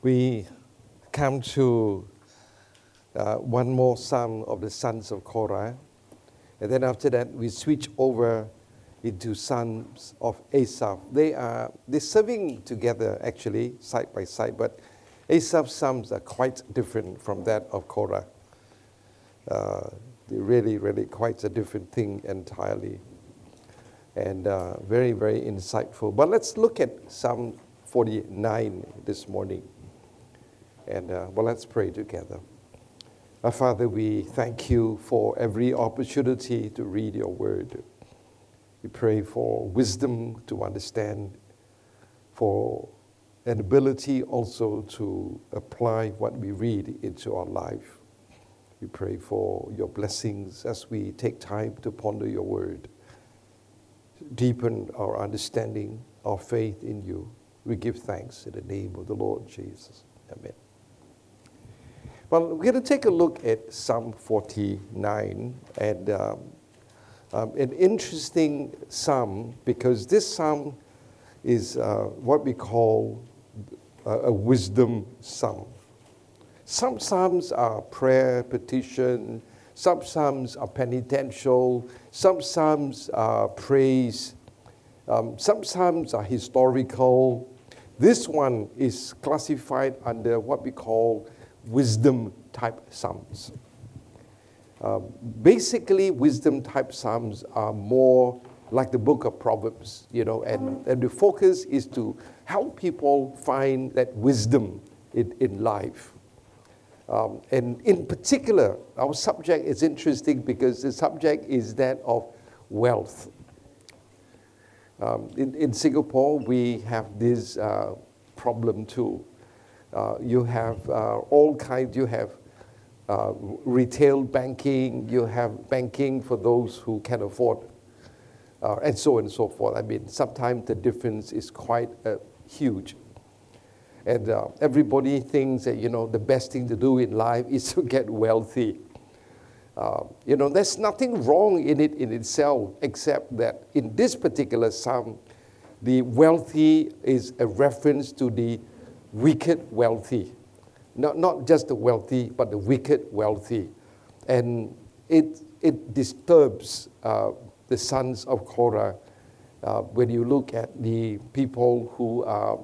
We come to one more psalm of the sons of Korah. And then after that, we switch over into sons of Asaph. They're serving together, actually, side by side. But Asaph's psalms are quite different from that of Korah. They're really, really quite a different thing entirely. And very, very insightful. But let's look at Psalm 49 this morning. And let's pray together. Our Father, we thank you for every opportunity to read your word. We pray for wisdom to understand, for an ability also to apply what we read into our life. We pray for your blessings as we take time to ponder your word. Deepen our understanding, our faith in you. We give thanks in the name of the Lord Jesus. Amen. Well, we're going to take a look at Psalm 49, and an interesting psalm, because this psalm is what we call a wisdom psalm. Some psalms are prayer, petition. Some psalms are penitential. Some psalms are praise. Some psalms are historical. This one is classified under what we call wisdom type psalms. Basically, wisdom type psalms are more like the book of Proverbs, and the focus is to help people find that wisdom in life. And in particular, our subject is interesting because the subject is that of wealth. In Singapore, we have this problem too. You have all kinds, you have retail banking, you have banking for those who can afford, and so on and so forth. I mean, sometimes the difference is quite huge. And everybody thinks that, the best thing to do in life is to get wealthy. There's nothing wrong in it in itself, except that in this particular psalm, the wealthy is a reference to the wicked wealthy. Not just the wealthy, but the wicked wealthy. And it disturbs the sons of Korah when you look at the people who are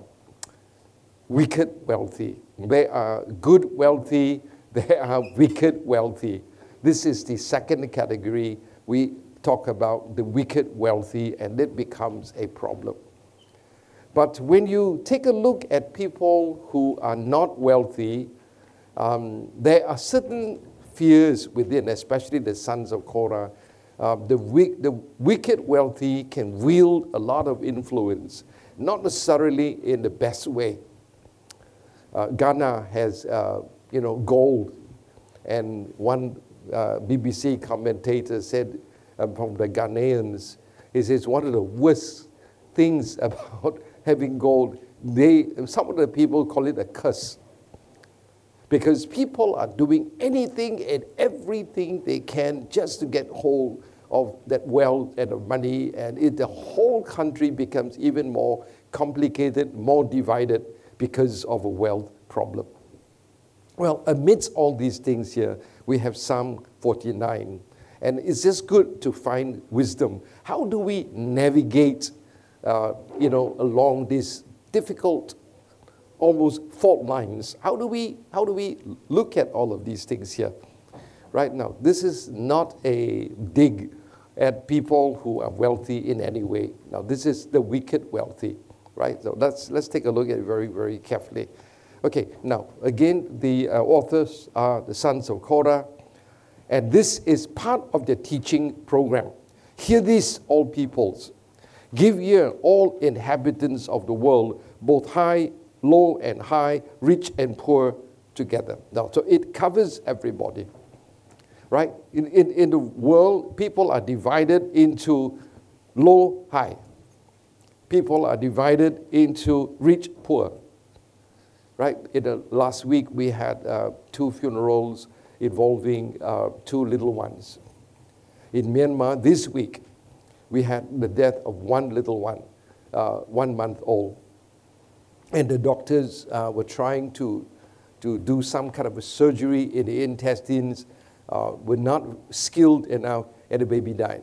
wicked wealthy. They are good wealthy, they are wicked wealthy. This is the second category. We talk about the wicked wealthy, and it becomes a problem. But when you take a look at people who are not wealthy, there are certain fears within, especially the sons of Korah. The wicked wealthy can wield a lot of influence, not necessarily in the best way. Ghana has, gold, and one BBC commentator said from the Ghanaians, he says one of the worst things about having gold, some of the people call it a curse. Because people are doing anything and everything they can just to get hold of that wealth and the money, and the whole country becomes even more complicated, more divided because of a wealth problem. Well, amidst all these things here, we have Psalm 49. And it's just good to find wisdom. How do we navigate along these difficult, almost fault lines? How do we look at all of these things here? Right now, this is not a dig at people who are wealthy in any way. Now, this is the wicked wealthy, right? So let's take a look at it very, very carefully. Okay, now, again, the authors are the sons of Korah, and this is part of the teaching program. Hear this, all peoples. Give ear, all inhabitants of the world, both high, low, and high, rich and poor together. Now, so it covers everybody, right? In the world, people are divided into low, high. People are divided into rich, poor. Right? In the last week, we had 2 funerals involving 2 little ones. In Myanmar, this week, we had the death of one little one, 1 month old. and the doctors were trying to do some kind of a surgery in the intestines, were not skilled enough, and the baby died.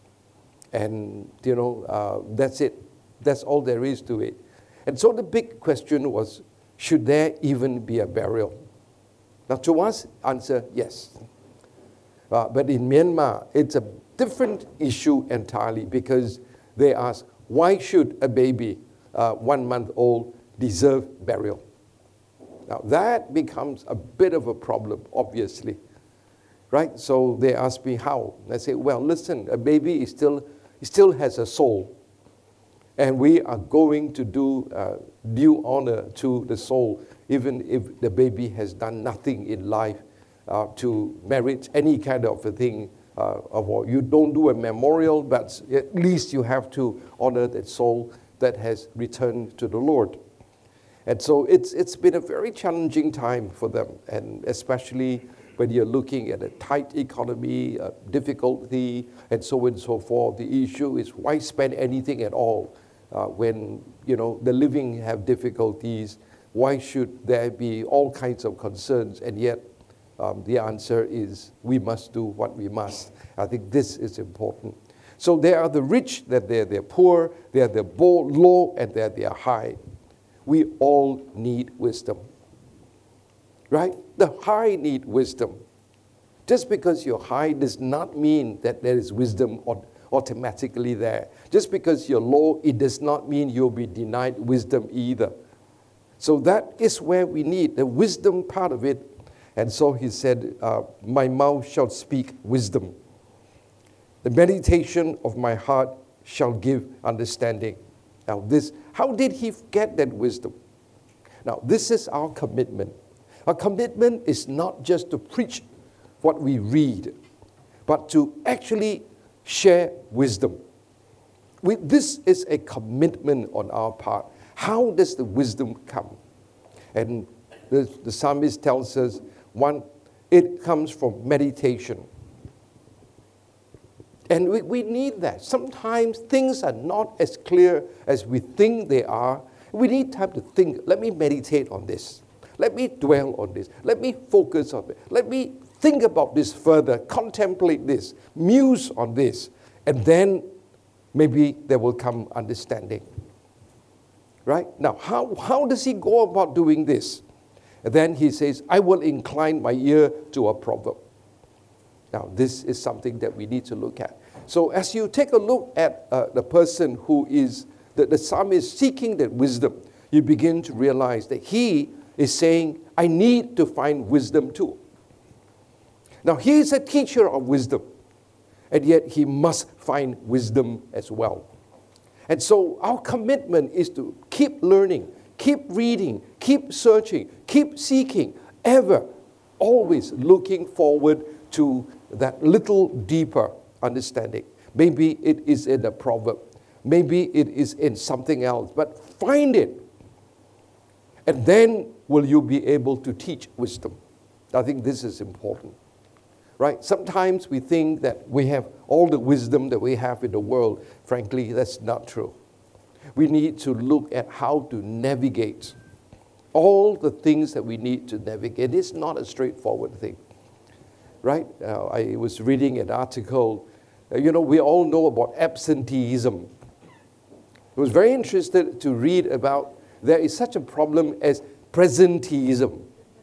And, that's it. That's all there is to it. And so the big question was, should there even be a burial? Now, to us, answer, yes. But in Myanmar, it's a different issue entirely, because they ask, why should a baby, 1 month old, deserve burial? Now, that becomes a bit of a problem, obviously. Right? So they ask me how. I say, well, listen, a baby is still has a soul. And we are going to do due honor to the soul, even if the baby has done nothing in life to merit any kind of a thing. You don't do a memorial, but at least you have to honor that soul that has returned to the Lord. And so it's been a very challenging time for them, and especially when you're looking at a tight economy, difficulty, and so on and so forth. The issue is, why spend anything at all when the living have difficulties? Why should there be all kinds of concerns? And yet the answer is, we must do what we must. I think this is important. So there are the rich, that they're poor, there are the low, and there are high. We all need wisdom. Right? The high need wisdom. Just because you're high does not mean that there is wisdom automatically there. Just because you're low, it does not mean you'll be denied wisdom either. So that is where we need the wisdom part of it. And so he said, my mouth shall speak wisdom. The meditation of my heart shall give understanding. Now how did he get that wisdom? Now this is our commitment. Our commitment is not just to preach what we read, but to actually share wisdom. This is a commitment on our part. How does the wisdom come? And the psalmist tells us, one, it comes from meditation. And we need that. Sometimes things are not as clear as we think they are. We need time to think. Let me meditate on this. Let me dwell on this. Let me focus on it. Let me think about this further, contemplate this, muse on this, and then maybe there will come understanding. Right? Now, how does he go about doing this? And then he says, I will incline my ear to a proverb. Now, this is something that we need to look at. So as you take a look at the person who is, the psalmist seeking that wisdom, you begin to realize that he is saying, I need to find wisdom too. Now, he is a teacher of wisdom, and yet he must find wisdom as well. And so our commitment is to keep learning, keep reading, keep searching, keep seeking, ever, always looking forward to that little deeper understanding. Maybe it is in a proverb, maybe it is in something else, but find it. And then will you be able to teach wisdom? I think this is important. Right? Sometimes we think that we have all the wisdom that we have in the world. Frankly, that's not true. We need to look at how to navigate all the things that we need to navigate. It's not a straightforward thing. Right? I was reading an article. We all know about absenteeism. I was very interested to read about there is such a problem as presenteeism.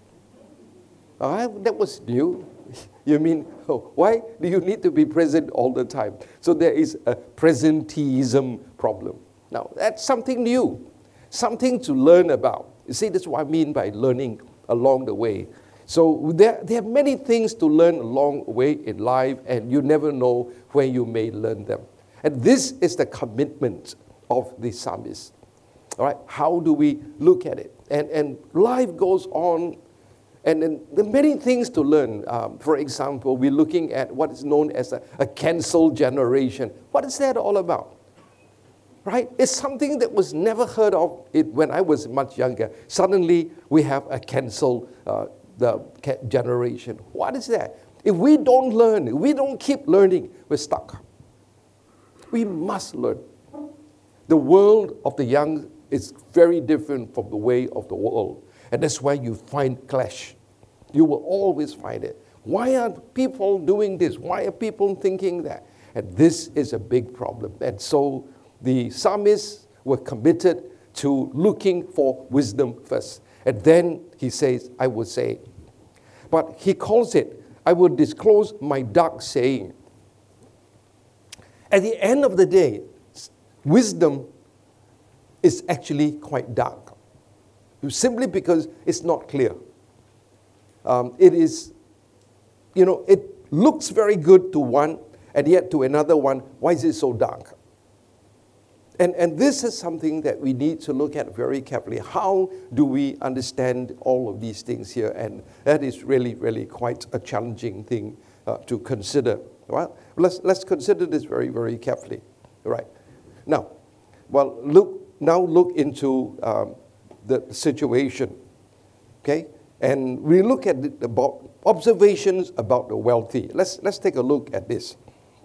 That was new. You mean, why do you need to be present all the time? So there is a presenteeism problem. Now, that's something new, something to learn about. You see, that's what I mean by learning along the way. So there are many things to learn along the way in life, and you never know where you may learn them. And this is the commitment of the psalmist. All right, how do we look at it? And life goes on, and then there are many things to learn. For example, we're looking at what is known as a cancel generation. What is that all about? Right? It's something that was never heard of when I was much younger. Suddenly, we have a cancel generation. What is that? If we don't learn, if we don't keep learning, we're stuck. We must learn. The world of the young is very different from the way of the world. And that's why you find clash. You will always find it. Why are people doing this? Why are people thinking that? And this is a big problem. And so the psalmists were committed to looking for wisdom first. And then he says, I would say, but he calls it, I will disclose my dark saying. At the end of the day, wisdom is actually quite dark, simply because it's not clear. It is, it looks very good to one, and yet to another one, why is it so dark? And this is something that we need to look at very carefully. How do we understand all of these things here? And that is really, really quite a challenging thing to consider. Well, let's consider this very, very carefully. Right. Now, look into the situation. Okay? And we look at about observations about the wealthy. Let's take a look at this.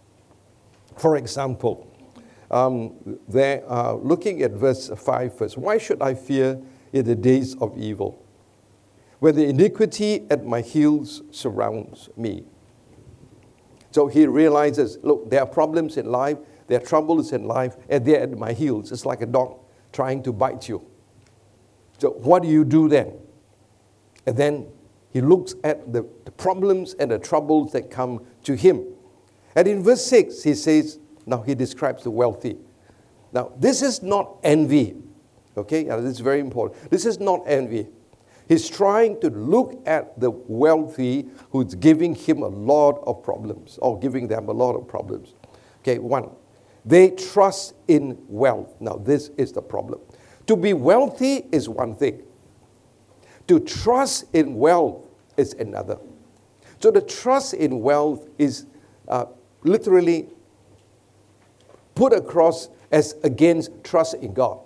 For example, they are looking at verse 5 first. Why should I fear in the days of evil, when the iniquity at my heels surrounds me? So he realizes, look, there are problems in life, there are troubles in life, and they're at my heels. It's like a dog trying to bite you. So what do you do then? And then he looks at the problems and the troubles that come to him. And in verse 6, he says, now he describes the wealthy. Now, this is not envy. Okay, now, this is very important. This is not envy. He's trying to look at the wealthy who's giving him a lot of problems, or giving them a lot of problems. Okay, one, they trust in wealth. Now, this is the problem. To be wealthy is one thing. To trust in wealth is another. So the trust in wealth is literally put across as against trust in God.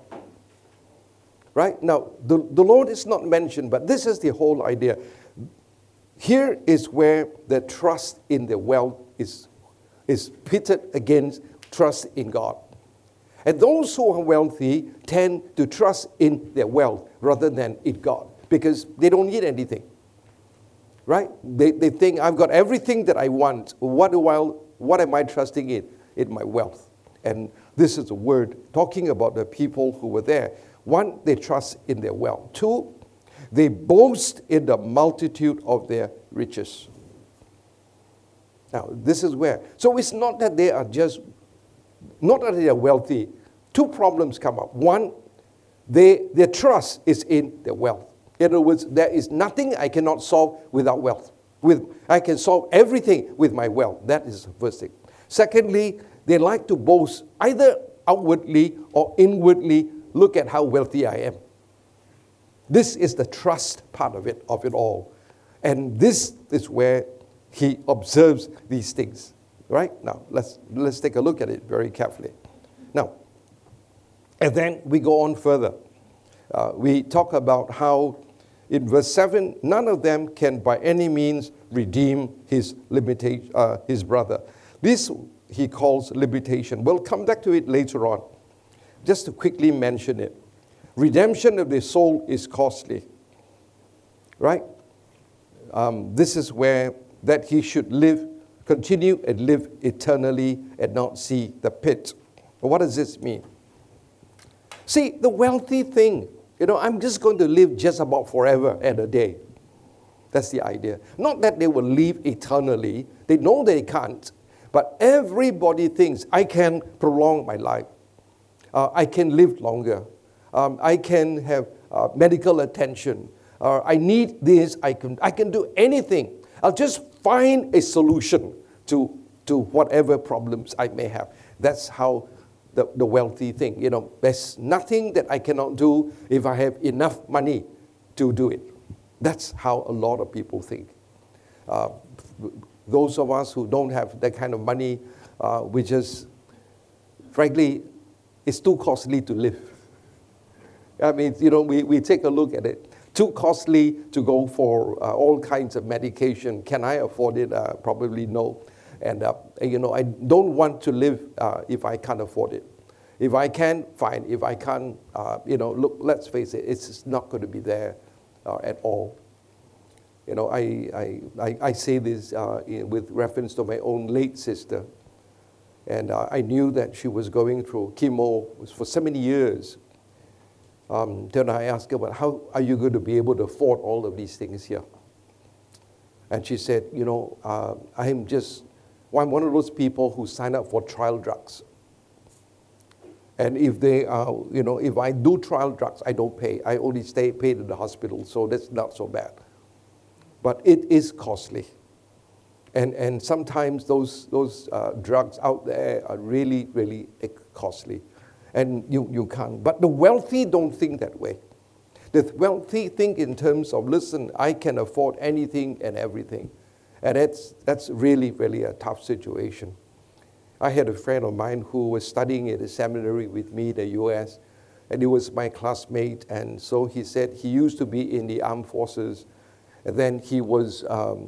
Right? Now, the Lord is not mentioned, but this is the whole idea. Here is where the trust in the wealth is pitted against trust in God. And those who are wealthy tend to trust in their wealth rather than in God, because they don't need anything. Right? They think, I've got everything that I want. What am I trusting in? In my wealth. And this is a word talking about the people who were there. One, they trust in their wealth. Two, they boast in the multitude of their riches. Now, this is where. So it's not that they are not that they are wealthy. Two problems come up. One, their trust is in their wealth. In other words, there is nothing I cannot solve without wealth. I can solve everything with my wealth. That is the first thing. Secondly, they like to boast either outwardly or inwardly. Look at how wealthy I am. This is the trust part of it all. And this is where he observes these things. Right? Now, let's take a look at it very carefully. Now, and then we go on further. We talk about how in verse 7, none of them can by any means redeem his brother. This he calls limitation. We'll come back to it later on. Just to quickly mention it. Redemption of the soul is costly. Right? This is where that he should continue and live eternally and not see the pit. What does this mean? See, the wealthy thing, I'm just going to live just about forever and a day. That's the idea. Not that they will live eternally. They know they can't. But everybody thinks, I can prolong my life. I can live longer. I can have medical attention. I need this. I can do anything. I'll just find a solution to whatever problems I may have. That's how the wealthy think. There's nothing that I cannot do if I have enough money to do it. That's how a lot of people think. Those of us who don't have that kind of money, we just, frankly, it's too costly to live. I mean, we take a look at it. Too costly to go for all kinds of medication. Can I afford it? Probably no. And, I don't want to live if I can't afford it. If I can, fine. If I can't, look, let's face it, it's not going to be there at all. I say this with reference to my own late sister. And I knew that she was going through chemo for so many years. Then I asked her, well, how are you going to be able to afford all of these things here? And she said, I'm one of those people who sign up for trial drugs. And if if I do trial drugs, I don't pay. I only stay paid in the hospital, so that's not so bad. But it is costly. And sometimes those drugs out there are really, really costly. And you can't. But the wealthy don't think that way. The wealthy think in terms of, listen, I can afford anything and everything. And that's really, really a tough situation. I had a friend of mine who was studying at a seminary with me in the U.S., and he was my classmate. And so he said he used to be in the armed forces, and then he was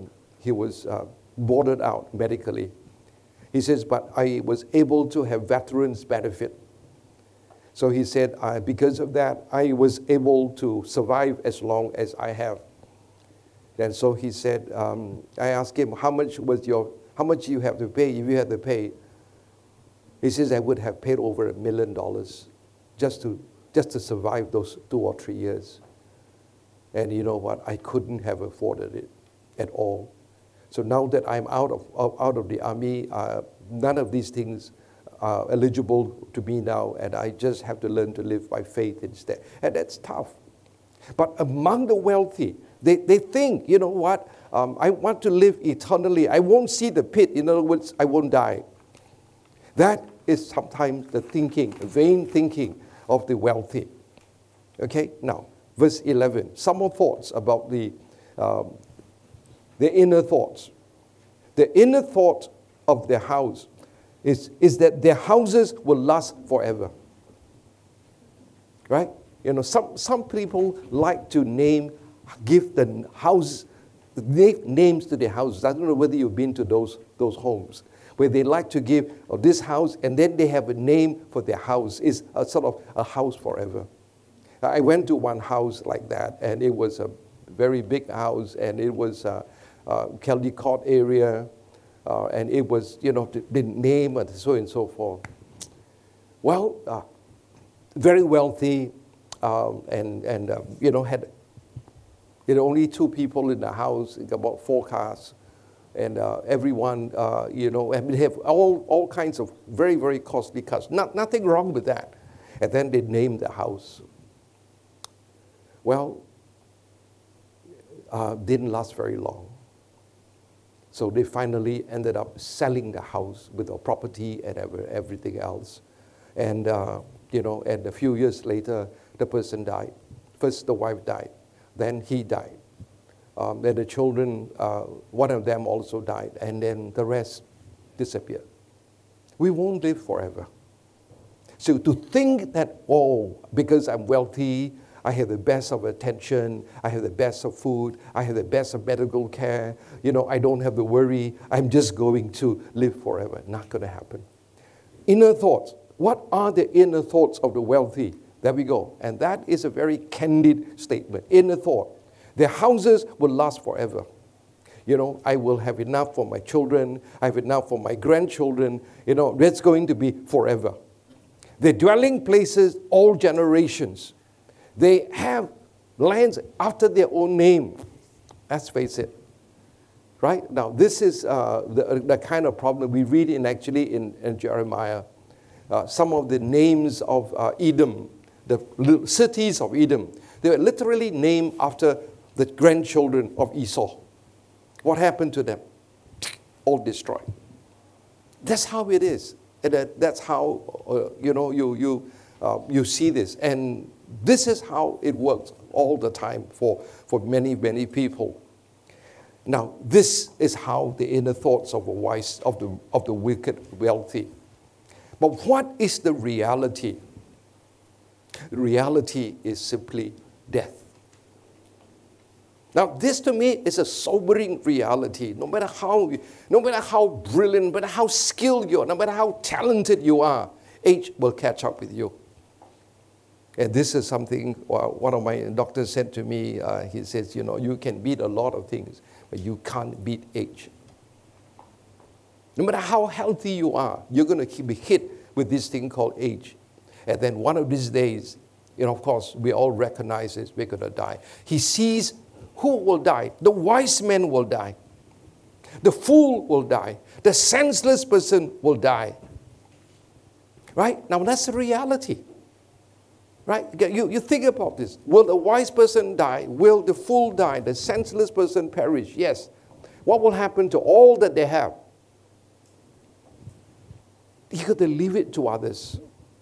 boarded out medically. He says, but I was able to have veterans benefit. So he said, because of that, I was able to survive as long as I have. And so he said, I asked him, how much you have to pay if you had to pay? He says, I would have paid over $1 million just to survive those 2 or 3 years. And you know what? I couldn't have afforded it at all. So now that I'm out of the army, none of these things are eligible to me now, and I just have to learn to live by faith instead. And that's tough. But among the wealthy, they think, you know what? I want to live eternally. I won't see the pit. In other words, I won't die. That is sometimes the vain thinking of the wealthy. Okay? Now, verse 11. Some more thoughts about the inner thoughts. The inner thought of their house is that their houses will last forever. Right? Some people like to give the house, names to their houses. I don't know whether you've been to those homes, where they like to give this house, and then they have a name for their house. It's a sort of a house forever. I went to one house like that, and it was a very big house, and it was Caldecott area, and it was, the name and so forth. Well, very wealthy, and had only 2 people in the house, about 4 cars, and everyone, they have all kinds of very, very costly cars. Nothing wrong with that. And then they named the house. Well, didn't last very long. So they finally ended up selling the house with the property and everything else. And, and a few years later, the person died. First, the wife died. Then he died. Then the children, one of them also died. And then the rest disappeared. We won't live forever. So to think that, because I'm wealthy, I have the best of attention, I have the best of food, I have the best of medical care, I don't have to worry, I'm just going to live forever. Not going to happen. Inner thoughts. What are the inner thoughts of the wealthy? There we go. And that is a very candid statement. Inner thought. Their houses will last forever. I will have enough for my children, I have enough for my grandchildren, that's going to be forever. Their dwelling places, all generations. They have lands after their own name. Let's face it. Right? Now, this is the kind of problem we read in Jeremiah. Some of the names of Edom, the cities of Edom, they were literally named after the grandchildren of Esau. What happened to them? All destroyed. That's how it is. And that's how, you see this. And this is how it works all the time for many, many people. Now, this is how the inner thoughts of the wicked wealthy. But what is the reality? The reality is simply death. Now, this to me is a sobering reality. No matter how brilliant, no matter how skilled you are, no matter how talented you are, Age will catch up with you. And this is something one of my doctors said to me. He says, you can beat a lot of things, but you can't beat age. No matter how healthy you are, you're going to be hit with this thing called age. And then one of these days, of course, we all recognize this, we're going to die. He sees who will die. The wise man will die. The fool will die. The senseless person will die. Right? Now, that's the reality. Right? You think about this. Will the wise person die? Will the fool die? The senseless person perish? Yes. What will happen to all that they have? You got to leave it to others.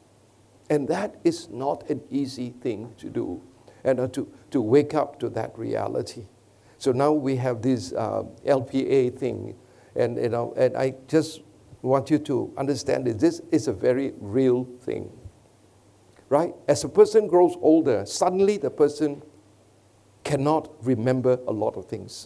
And that is not an easy thing to do, and to wake up to that reality. So now we have this LPA thing, and I just want you to understand that this is a very real thing, right? As a person grows older, suddenly the person cannot remember a lot of things.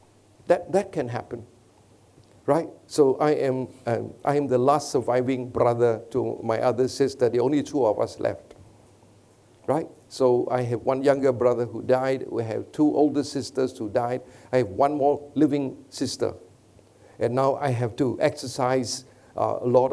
That can happen, right? So I am the last surviving brother to my other sister. The only two of us left, right? So I have one younger brother who died. We have two older sisters who died. I have one more living sister. And now I have to exercise a lot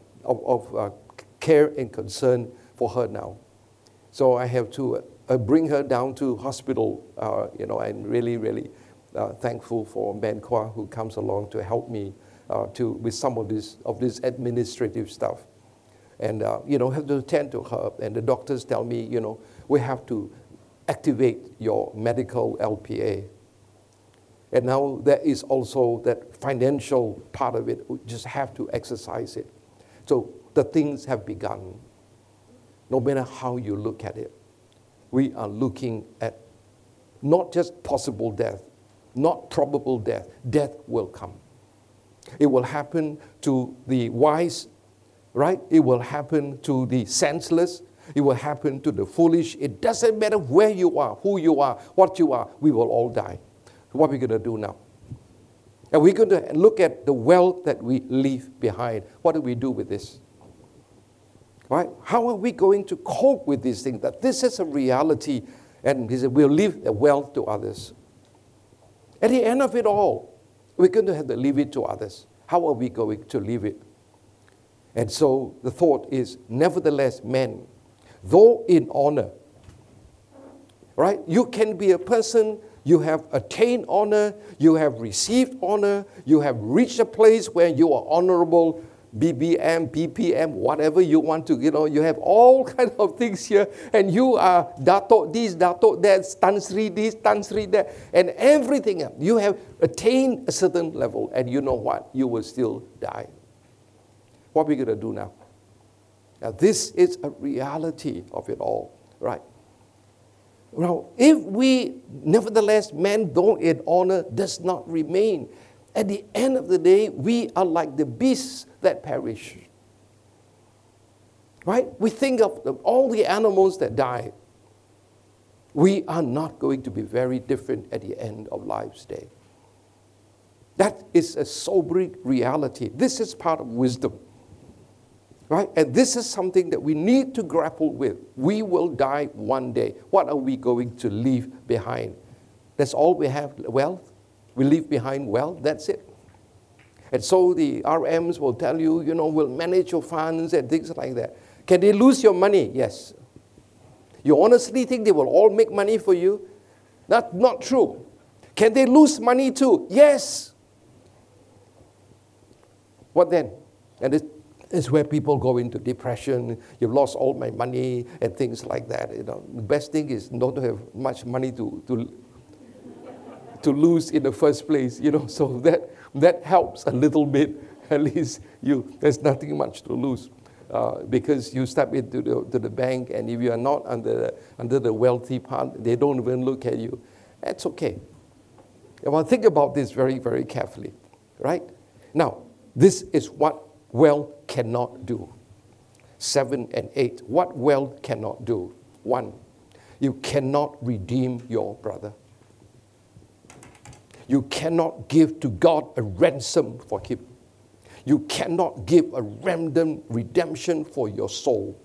of care and concern for her now. So I have to bring her down to hospital. I'm really, really thankful for Ben Kwa, who comes along to help me with some of this administrative stuff. And, have to attend to her. And the doctors tell me, we have to activate your medical LPA. And now there is also that financial part of it. We just have to exercise it. So the things have begun. No matter how you look at it, we are looking at not just possible death, not probable death. Death will come. It will happen to the wise, right? It will happen to the senseless. It will happen to the foolish. It doesn't matter where you are, who you are, what you are. We will all die. What are we going to do now? And we're going to look at the wealth that we leave behind. What do we do with this? Right? How are we going to cope with these things? That this is a reality, and he said, we'll leave the wealth to others. At the end of it all, we're going to have to leave it to others. How are we going to leave it? And so the thought is, nevertheless, men, though in honor, right? You can be a person, you have attained honor, you have received honor, you have reached a place where you are honorable, BBM, PPM, whatever you want to, you have all kinds of things here, and you are Dato this, Dato that, Tan Sri this, Tan Sri that, and everything else. You have attained a certain level, and you know what? You will still die. What are we going to do now? Now, this is a reality of it all, right? Now, if we, nevertheless, man, though in honor, does not remain, at the end of the day, we are like the beasts that perish. Right? We think of all the animals that die. We are not going to be very different at the end of life's day. That is a sobering reality. This is part of wisdom. Right? And this is something that we need to grapple with. We will die one day. What are we going to leave behind? That's all we have, wealth. We leave behind wealth, that's it. And so the RMs will tell you, we'll manage your funds and things like that. Can they lose your money? Yes. You honestly think they will all make money for you? That's not true. Can they lose money too? Yes. What then? And this is where people go into depression. You've lost all my money and things like that. The best thing is not to have much money to lose in the first place, so that helps a little bit. At least there's nothing much to lose, because you step into the bank, and if you are not under the wealthy part, they don't even look at you. That's okay. Well, think about this very, very carefully, right? Now, this is what wealth cannot do. 7 and 8. What wealth cannot do? 1, you cannot redeem your brother. You cannot give to God a ransom for him. You cannot give a random redemption for your soul.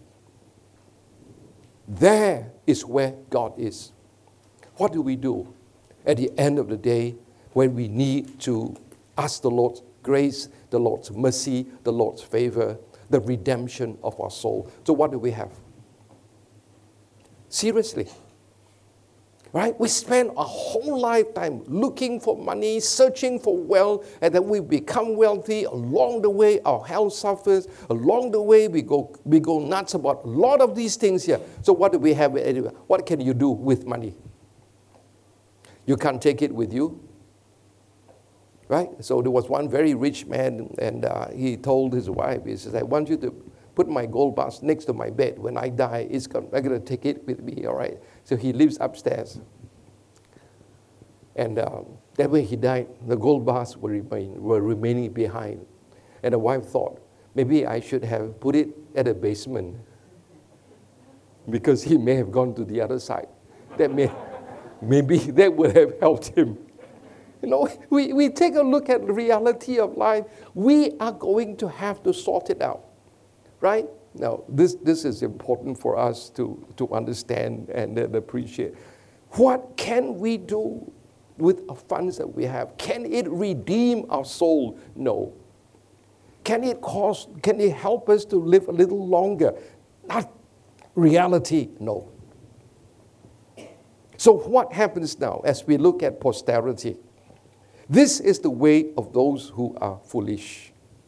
There is where God is. What do we do at the end of the day when we need to ask the Lord's grace, the Lord's mercy, the Lord's favor, the redemption of our soul? So what do we have? Seriously. Right? We spend a whole lifetime looking for money, searching for wealth, and then we become wealthy. Along the way, our health suffers. Along the way, we go nuts about a lot of these things here. So what do we have anyway? What can you do with money? You can't take it with you. Right? So there was one very rich man, and he told his wife, he says, I want you to put my gold bars next to my bed. When I die, I'm going to take it with me, all right? So he lives upstairs. And that way he died, the gold bars were remaining behind. And the wife thought, maybe I should have put it at the basement because he may have gone to the other side. Maybe that would have helped him. You know, we take a look at the reality of life. We are going to have to sort it out. Right? Now, this is important for us to understand and appreciate. What can we do with the funds that we have? Can it redeem our soul? No. Can it help us to live a little longer? Not reality, no. So what happens now as we look at posterity? This is the way of those who are foolish.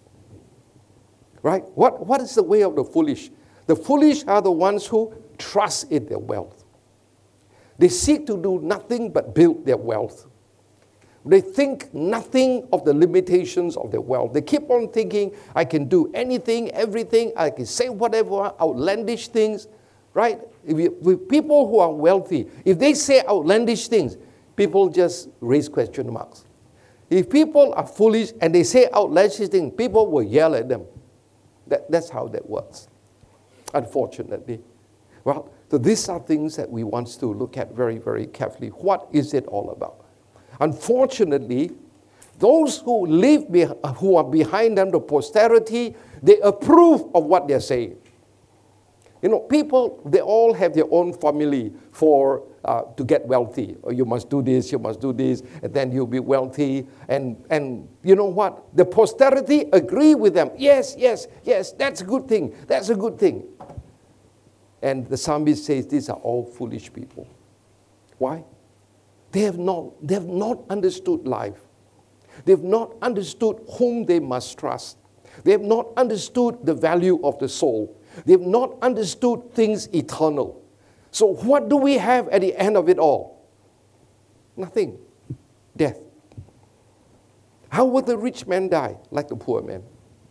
Right? What is the way of the foolish? The foolish are the ones who trust in their wealth. They seek to do nothing but build their wealth. They think nothing of the limitations of their wealth. They keep on thinking, I can do anything, everything, I can say whatever, outlandish things. Right? With people who are wealthy, if they say outlandish things, people just raise question marks. If people are foolish and they say outlandish things, people will yell at them. That's how that works, unfortunately. Well, so these are things that we want to look at very, very carefully. What is it all about? Unfortunately, those who who are behind them, the posterity, they approve of what they're saying. You know, people, they all have their own formula for to get wealthy. Or you must do this, and then you'll be wealthy. And you know what? The posterity agree with them. Yes, that's a good thing. That's a good thing. And the psalmist says these are all foolish people. Why? They have not understood life. They've not understood whom they must trust. They have not understood the value of the soul. They've not understood things eternal. So what do we have at the end of it all? Nothing. Death. How will the rich man die like the poor man?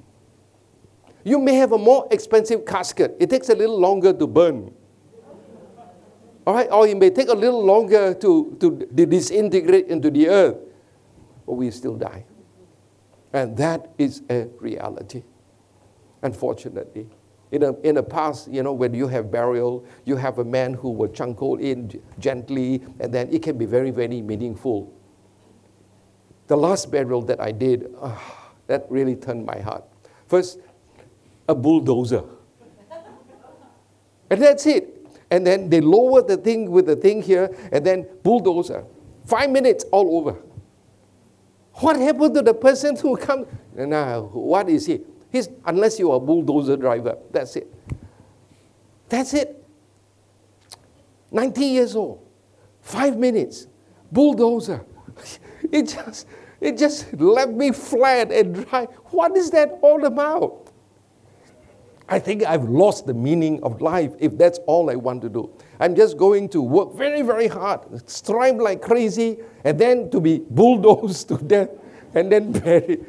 You may have a more expensive casket. It takes a little longer to burn. All right? Or it may take a little longer to disintegrate into the earth. But we still die. And that is a reality, unfortunately. In the past, you know, when you have burial, you have a man who will chunkle in gently, and then it can be very, very meaningful. The last burial that I did, that really turned my heart. First, a bulldozer. And that's it. And then they lower the thing with the thing here, and then bulldozer. 5 minutes, all over. What happened to the person who comes? Now, what is he? Unless you are a bulldozer driver, that's it. That's it. 90 years old, 5 minutes, bulldozer. It just left me flat and dry. What is that all about? I think I've lost the meaning of life if that's all I want to do. I'm just going to work very, very hard, strive like crazy, and then to be bulldozed to death and then buried.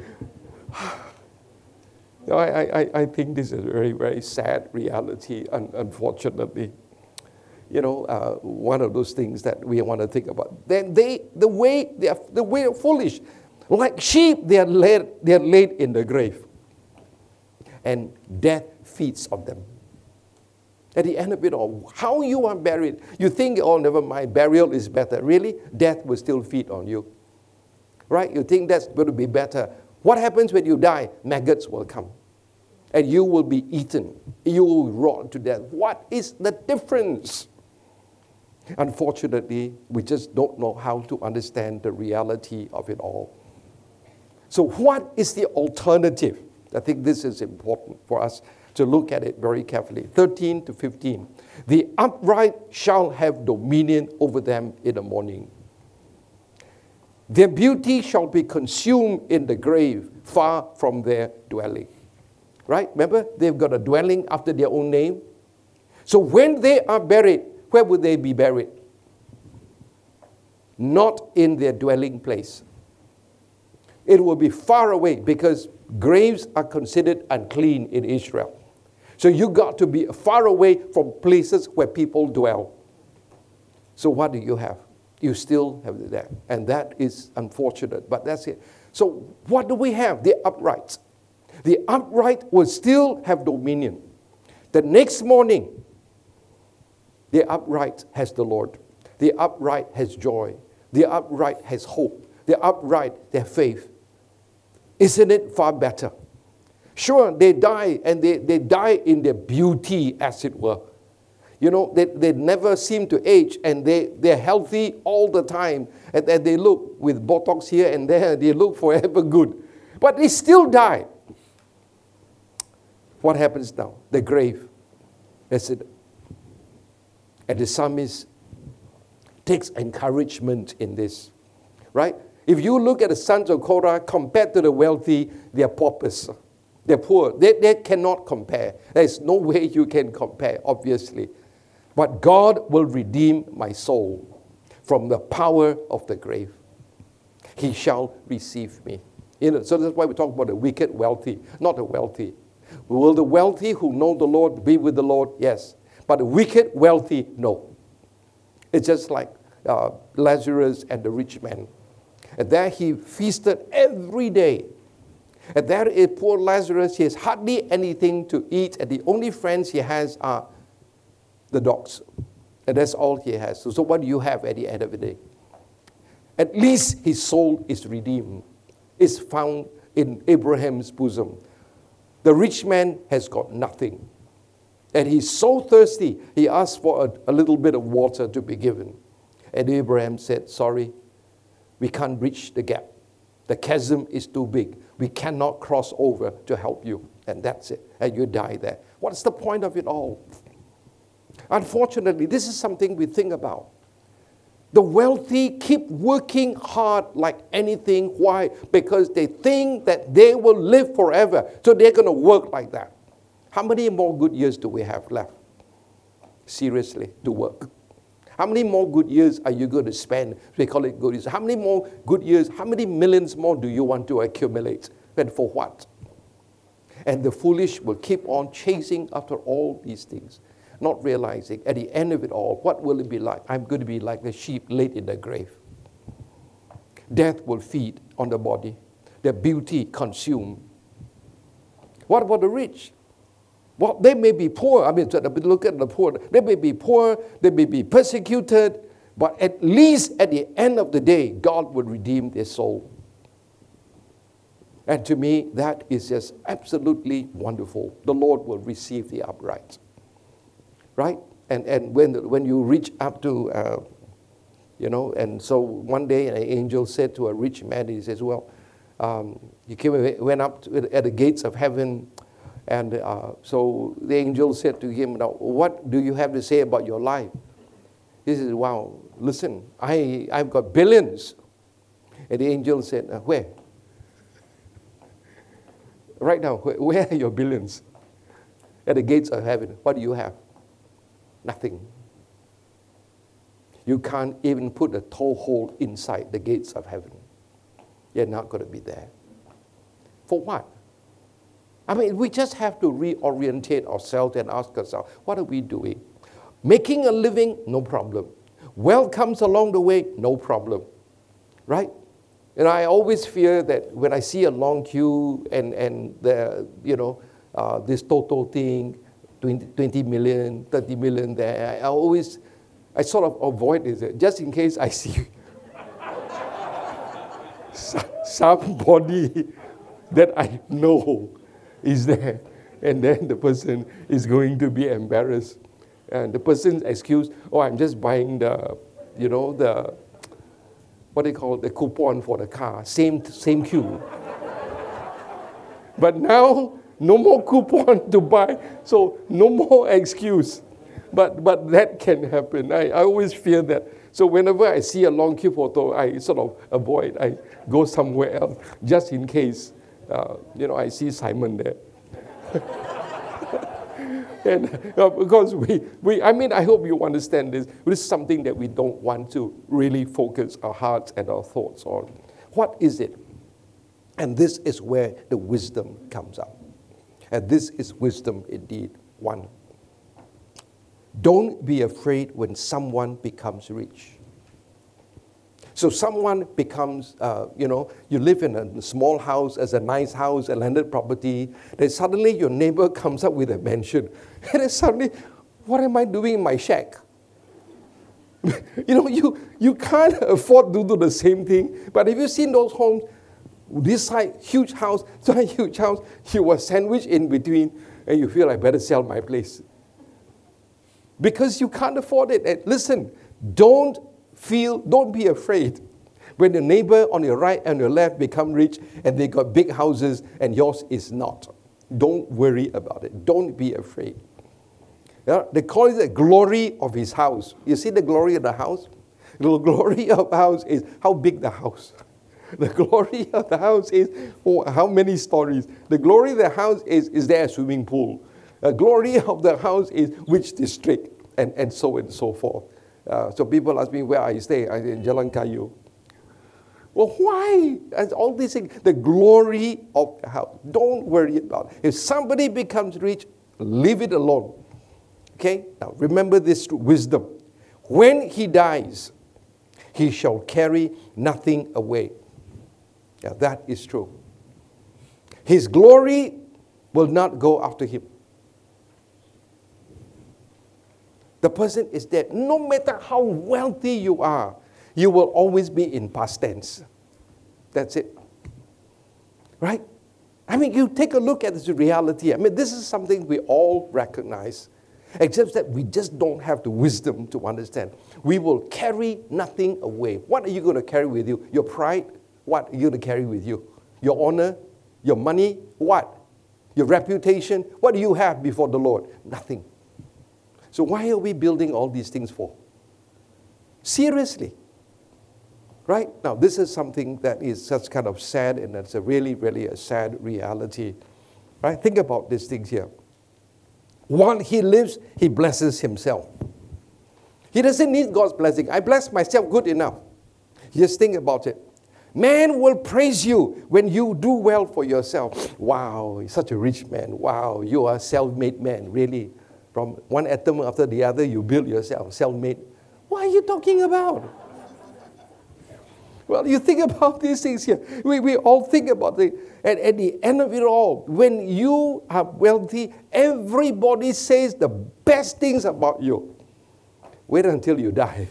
I think this is a very, very sad reality, unfortunately. You know, one of those things that we want to think about. Then the way of foolish, like sheep, they are laid in the grave, and death feeds on them. At the end of it all, how you are buried, you think, oh, never mind, burial is better. Really, death will still feed on you, right? You think that's going to be better. What happens when you die? Maggots will come. And you will be eaten. You will rot to death. What is the difference? Unfortunately, we just don't know how to understand the reality of it all. So what is the alternative? I think this is important for us to look at it very carefully. 13 to 15. The upright shall have dominion over them in the morning. Their beauty shall be consumed in the grave, far from their dwelling. Right? Remember, they've got a dwelling after their own name. So when they are buried, where would they be buried? Not in their dwelling place. It will be far away because graves are considered unclean in Israel. So you got to be far away from places where people dwell. So what do you have? You still have that. And that is unfortunate, but that's it. So what do we have? The upright. The upright will still have dominion. The next morning, the upright has the Lord. The upright has joy. The upright has hope. The upright, their faith. Isn't it far better? Sure, they die, and they die in their beauty, as it were. You know, they never seem to age, and they're healthy all the time. And they look with Botox here and there, they look forever good. But they still die. What happens now? The grave. That's it. And the psalmist takes encouragement in this. Right? If you look at the sons of Korah compared to the wealthy, they are paupers. They're poor. They cannot compare. There's no way you can compare, obviously. But God will redeem my soul from the power of the grave. He shall receive me. You know, so that's why we talk about the wicked wealthy, not the wealthy. Will the wealthy who know the Lord be with the Lord? Yes. But the wicked wealthy, no. It's just like Lazarus and the rich man. And there he feasted every day. And there is poor Lazarus. He has hardly anything to eat. And the only friends he has are the dogs. And that's all he has. So what do you have at the end of the day? At least his soul is redeemed. It's found in Abraham's bosom. The rich man has got nothing. And he's so thirsty, he asked for a little bit of water to be given. And Abraham said, sorry, we can't bridge the gap. The chasm is too big. We cannot cross over to help you. And that's it. And you die there. What's the point of it all? Unfortunately, this is something we think about. The wealthy keep working hard like anything. Why? Because they think that they will live forever. So they're going to work like that. How many more good years do we have left? Seriously, to work. How many more good years are you going to spend? We call it good years. How many more good years, how many millions more do you want to accumulate? And for what? And the foolish will keep on chasing after all these things, not realizing at the end of it all, what will it be like? I'm going to be like the sheep laid in the grave. Death will feed on the body. Their beauty consumed. What about the rich? Well, they may be poor. I mean, look at the poor. They may be poor. They may be persecuted. But at least at the end of the day, God will redeem their soul. And to me, that is just absolutely wonderful. The Lord will receive the upright. Right? And when you reach up to, and so one day an angel said to a rich man, he says, well, went up at the gates of heaven. And so the angel said to him, now, what do you have to say about your life? He says, wow, listen, I've got billions. And the angel said, where? Right now, where are your billions? At the gates of heaven. What do you have? Nothing. You can't even put a toe hole inside the gates of heaven. You're not going to be there. For what? I mean, we just have to reorientate ourselves and ask ourselves, what are we doing? Making a living, no problem. Wealth comes along the way, no problem. Right? And I always fear that when I see a long queue and the, this Toto thing, 20 million, 30 million there, I sort of avoid it, just in case I see somebody that I know is there. And then the person is going to be embarrassed. And the person's excuse, oh, I'm just buying the what they call the coupon for the car, same queue. But now, no more coupon to buy, so no more excuse. But that can happen. I always fear that. So whenever I see a long queue photo, I sort of avoid. I go somewhere else, just in case, I see Simon there. And because I hope you understand this. This is something that we don't want to really focus our hearts and our thoughts on. What is it? And this is where the wisdom comes out. And this is wisdom indeed. 1, don't be afraid when someone becomes rich. So someone becomes, you live in a small house, as a nice house, a landed property. Then suddenly your neighbor comes up with a mansion. And then suddenly, what am I doing in my shack? You can't afford to do the same thing. But have you seen those homes? This side, huge house, that huge house. You were sandwiched in between, and you feel I better sell my place. Because you can't afford it. And listen, don't be afraid when the neighbor on your right and your left become rich and they got big houses and yours is not. Don't worry about it. Don't be afraid. Yeah, they call it the glory of his house. You see the glory of the house? The glory of the house is how big the house. The glory of the house is how many stories. The glory of the house is there a swimming pool. The glory of the house is which district, and so forth. So people ask me, where I stay? I say, in Jalan Kayu. Well, why? And all these things, the glory of the house. Don't worry about it. If somebody becomes rich, leave it alone. Okay? Now, remember this wisdom. When he dies, he shall carry nothing away. Yeah, that is true. His glory will not go after him. The person is dead. No matter how wealthy you are, you will always be in past tense. That's it. Right? You take a look at this reality. This is something we all recognize, except that we just don't have the wisdom to understand. We will carry nothing away. What are you going to carry with you? Your pride? What are you going to carry with you? Your honor? Your money? What? Your reputation? What do you have before the Lord? Nothing. So why are we building all these things for? Seriously. Right? Now, this is something that is such kind of sad, and it's a really, really a sad reality. Right? Think about these things here. While he lives, he blesses himself. He doesn't need God's blessing. I bless myself good enough. Just think about it. Man will praise you when you do well for yourself. Wow, you're such a rich man. Wow, you are a self-made man, really. From one atom after the other, you build yourself, self-made. What are you talking about? Well, you think about these things here. We all think about it. And at the end of it all, when you are wealthy, everybody says the best things about you. Wait until you die.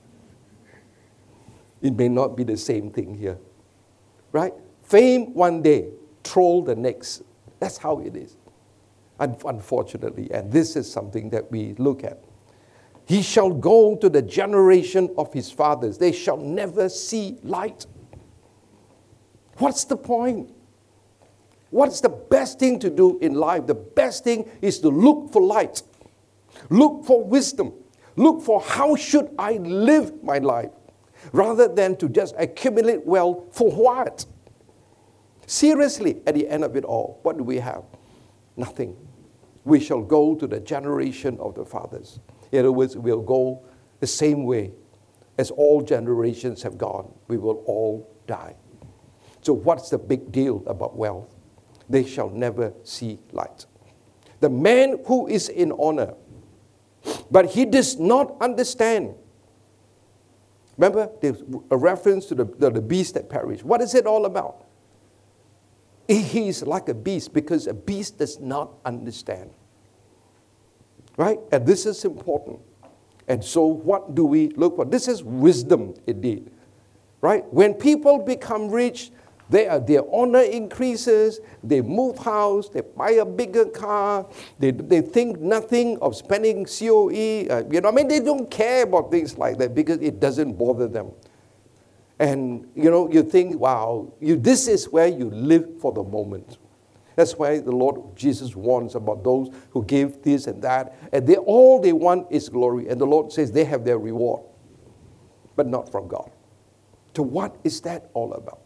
It may not be the same thing here. Right? Fame one day, troll the next. That's how it is. Unfortunately, and this is something that we look at. He shall go to the generation of his fathers. They shall never see light. What's the point? What's the best thing to do in life? The best thing is to look for light. Look for wisdom. Look for how should I live my life, rather than to just accumulate wealth for what? Seriously, at the end of it all, what do we have? Nothing. We shall go to the generation of the fathers. In other words, we'll go the same way as all generations have gone. We will all die. So what's the big deal about wealth? They shall never see light. The man who is in honor, but he does not understand. Remember, there's a reference to the beast that perished. What is it all about? He is like a beast because a beast does not understand. Right? And this is important. And so what do we look for? This is wisdom indeed. Right? When people become rich, Their honor increases, they move house, they buy a bigger car, they think nothing of spending COE. They don't care about things like that because it doesn't bother them. And, you think, wow, this is where you live for the moment. That's why the Lord Jesus warns about those who give this and that. And all they want is glory. And the Lord says they have their reward, but not from God. So what is that all about?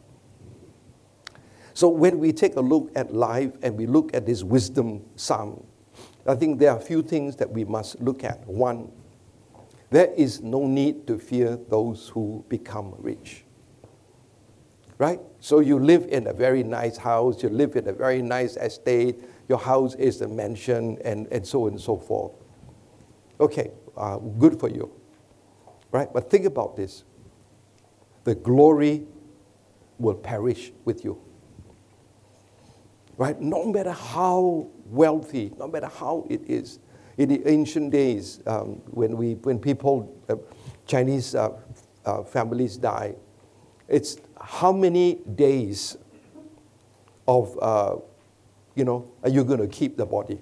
So when we take a look at life and we look at this wisdom psalm, I think there are a few things that we must look at. One, there is no need to fear those who become rich. Right? So you live in a very nice house, you live in a very nice estate, your house is a mansion, and so on and so forth. Okay, good for you. Right? But think about this. The glory will perish with you. Right? No matter how wealthy, no matter how it is. In the ancient days, when people, Chinese families die, it's how many days of, are you going to keep the body?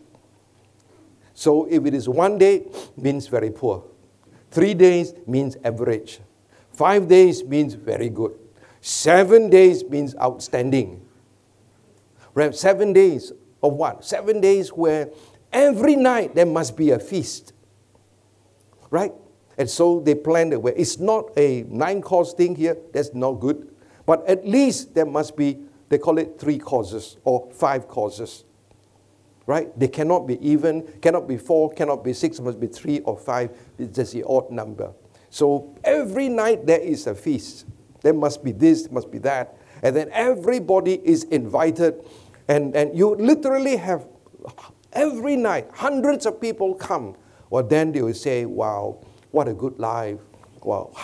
So if it is 1 day, means very poor. 3 days means average. 5 days means very good. 7 days means outstanding. Right? 7 days of what? 7 days where every night there must be a feast. Right? And so they planned it where it's not a 9-course thing here, that's not good. But at least there must be, they call it 3 courses or 5 courses. Right? They cannot be even, cannot be 4, cannot be 6, must be 3 or 5. It's just the odd number. So every night there is a feast. There must be this, must be that. And then everybody is invited. And you literally have, every night, hundreds of people come. Well, then they will say, wow, what a good life. Wow,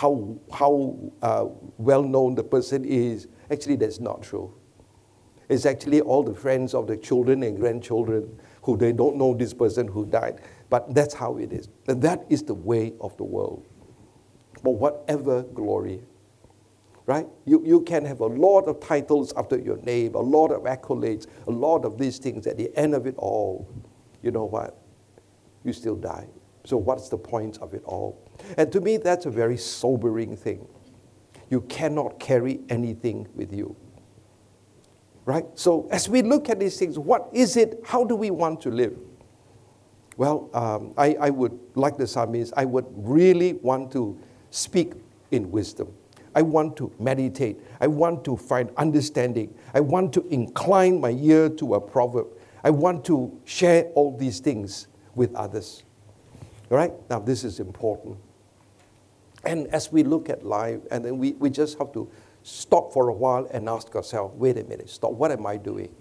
how well-known the person is. Actually, that's not true. It's actually all the friends of the children and grandchildren who they don't know this person who died. But that's how it is. And that is the way of the world. But whatever glory, right? You can have a lot of titles after your name, a lot of accolades, a lot of these things. At the end of it all, you know what? You still die. So what's the point of it all? And to me, that's a very sobering thing. You cannot carry anything with you. Right? So as we look at these things, what is it? How do we want to live? Well, I would, like the psalmist, I would really want to speak in wisdom. I want to meditate. I want to find understanding. I want to incline my ear to a proverb. I want to share all these things with others. All right? Now, this is important. And as we look at life, and then we just have to stop for a while and ask ourselves, wait a minute, stop, what am I doing?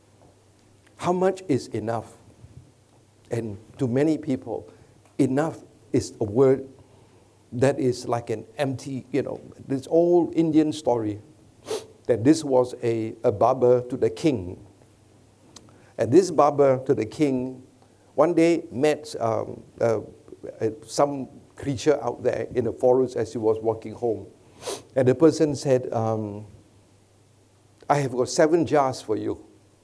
How much is enough? And to many people, enough is a word that is like an empty, this old Indian story that this was a barber to the king. And this barber to the king one day met some creature out there in the forest as he was walking home. And the person said, I have got 7 jars for you.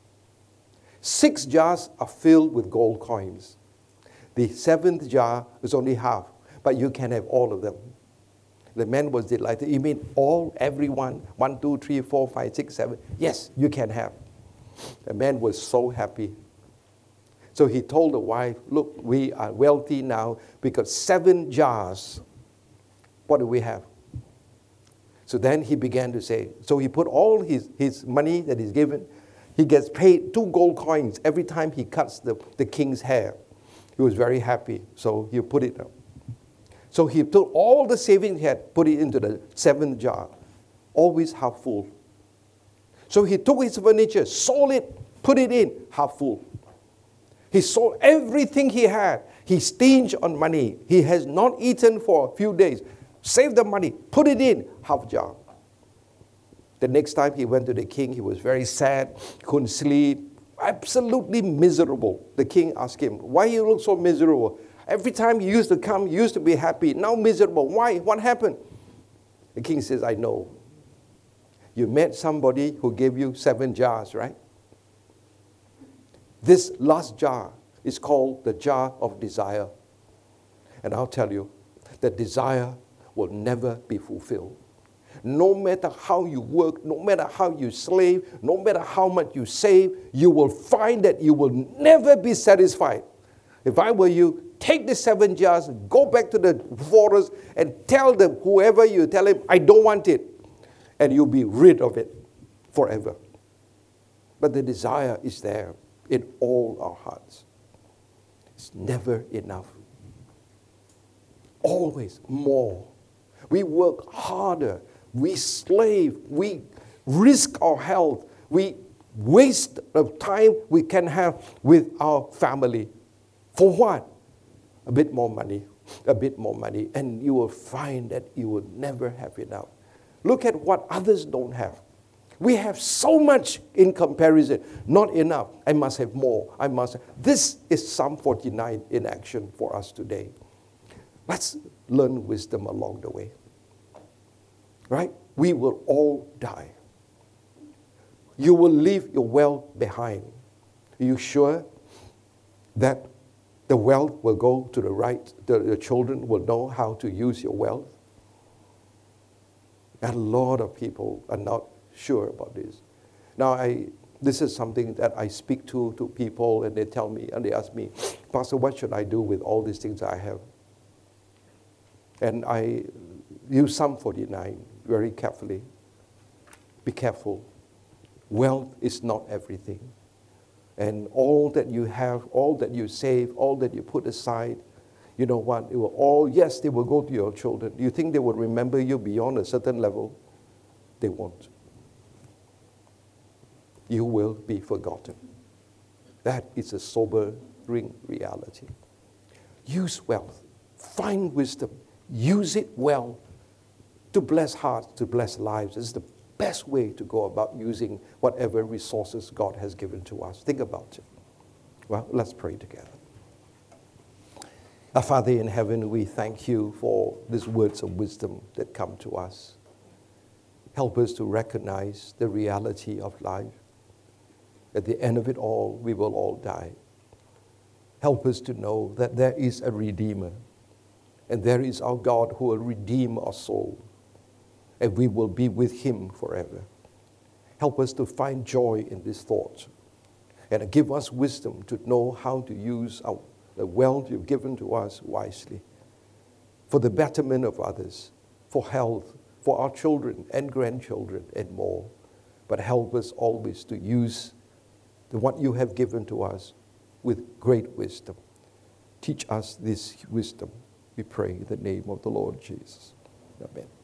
6 jars are filled with gold coins. The 7th jar is only half, but you can have all of them. The man was delighted. You mean all, everyone? 1, 2, 3, 4, 5, 6, 7? Yes, you can have. The man was so happy. So he told the wife, look, we are wealthy now because 7 jars. What do we have? So then he began to say, so he put all his money that he's given, he gets paid 2 gold coins every time he cuts the king's hair. He was very happy, so he put it up. So he took all the savings he had, put it into the 7th jar, always half full. So he took his furniture, sold it, put it in, half full. He sold everything he had. He stinged on money. He has not eaten for a few days. Save the money, put it in, half jar. The next time he went to the king, he was very sad, couldn't sleep, absolutely miserable. The king asked him, why you look so miserable? Every time you used to come, you used to be happy. Now miserable. Why? What happened? The king says, I know. You met somebody who gave you 7 jars, right? This last jar is called the jar of desire. And I'll tell you, the desire will never be fulfilled. No matter how you work, no matter how you slave, no matter how much you save, you will find that you will never be satisfied. If I were you, take the 7 jars, go back to the forest and tell them, whoever you tell him, I don't want it. And you'll be rid of it forever. But the desire is there in all our hearts. It's never enough. Always more. We work harder. We slave. We risk our health. We waste the time we can have with our family. For what? A bit more money. A bit more money. And you will find that you will never have enough. Look at what others don't have. We have so much in comparison. Not enough. I must have more. I must have. This is Psalm 49 in action for us today. Let's learn wisdom along the way. Right? We will all die. You will leave your wealth behind. Are you sure that the wealth will go to the right? The children will know how to use your wealth? And a lot of people are not sure about this. Now, this is something that I speak to people, and they tell me, and they ask me, Pastor, what should I do with all these things I have? And I use Psalm 49 very carefully. Be careful. Wealth is not everything. And all that you have, all that you save, all that you put aside, you know what? It will all, yes, they will go to your children. Do you think they will remember you beyond a certain level? They won't. You will be forgotten. That is a sobering reality. Use wealth. Find wisdom. Use it well to bless hearts, to bless lives. This is the best way to go about using whatever resources God has given to us. Think about it. Well, let's pray together. Our Father in heaven, we thank you for these words of wisdom that come to us. Help us to recognize the reality of life. At the end of it all, we will all die. Help us to know that there is a Redeemer, and there is our God who will redeem our soul, and we will be with Him forever. Help us to find joy in this thought, and give us wisdom to know how to use the wealth you've given to us wisely, for the betterment of others, for health, for our children and grandchildren and more. But help us always to use what you have given to us with great wisdom. Teach us this wisdom, we pray in the name of the Lord Jesus. Amen.